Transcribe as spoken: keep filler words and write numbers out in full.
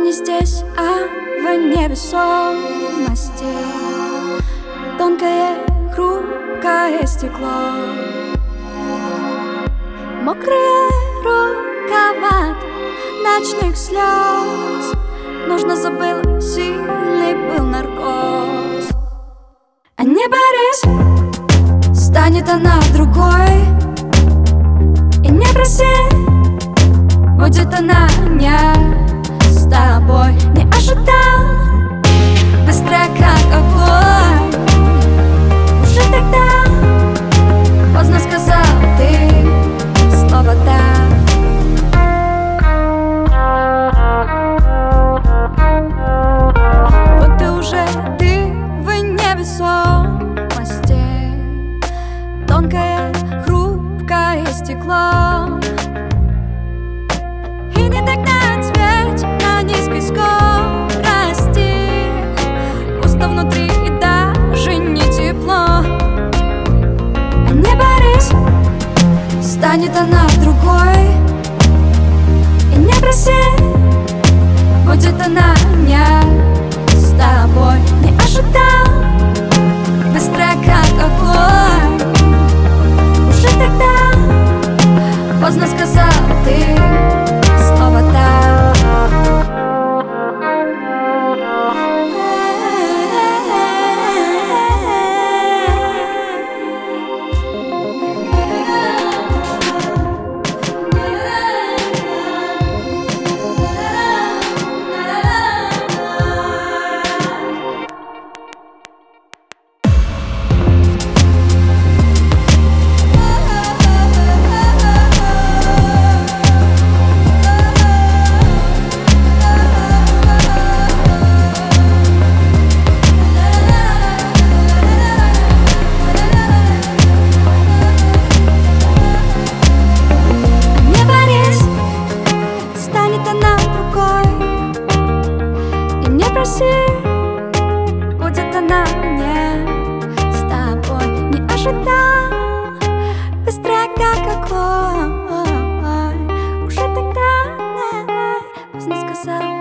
не здесь, а в невесомости. Тонкое, хрупкое стекло, мокрые рукава ночных слез. Нужно забыл, сильный был наркоз. А не борись, станет она другой. И не проси, будет она не с тобой. Не ожидал, быстро как огонь. Уже тогда поздно сказал ты слово «да». Вот ты уже, ты в невесомости. Тонкое, хрупкое стекло. И не догнать ведь на низкой скорости. Пусто внутри и даже не тепло. А не борись, станет она другой. И не проси, будет она не с тобой. Не ожидал, быстро как огонь. Уже тогда поздно сказал ты слово «да». Будет она не с тобой. Не ожидал, быстро как огонь. Уже тогда поздно сказал.